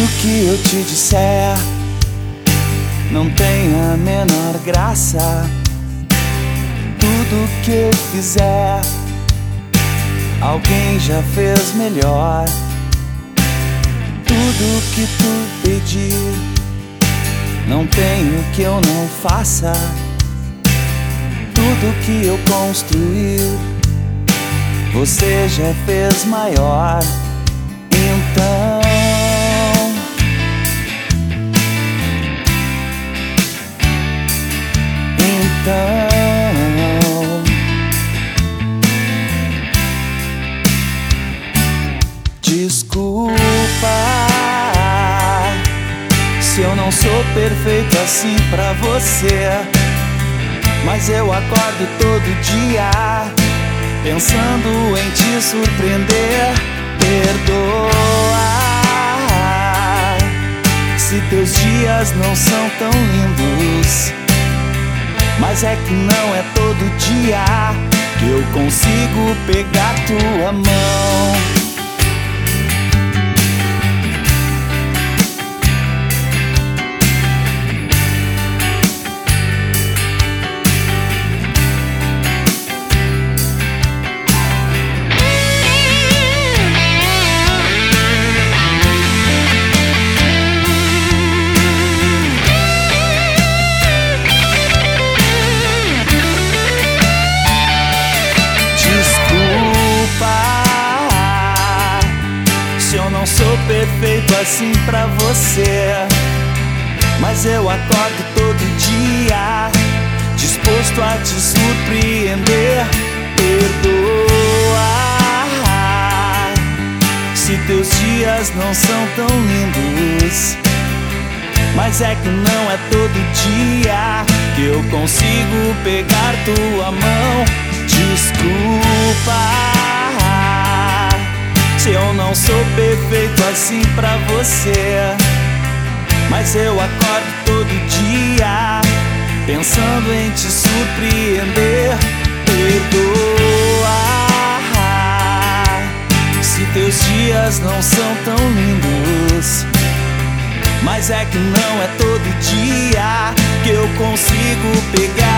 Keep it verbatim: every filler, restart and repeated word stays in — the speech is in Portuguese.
Tudo que eu te disser não tem a menor graça. Tudo que eu fizer, alguém já fez melhor. Tudo que tu pedir, não tem o que eu não faça. Tudo que eu construir, você já fez maior. Então, então desculpa se eu não sou perfeito assim pra você, mas eu acordo todo dia pensando em te surpreender. Perdoa se teus dias não são tão lindos, mas é que não é todo dia que eu consigo pegar tua mão. Não sou perfeito assim pra você, mas eu acordo todo dia disposto a te surpreender. Perdoa se teus dias não são tão lindos, mas é que não é todo dia que eu consigo pegar tua mão. Desculpa se eu não sou perfeito assim pra você, mas eu acordo todo dia pensando em te surpreender. Perdoa se teus dias não são tão lindos, mas é que não é todo dia que eu consigo pegar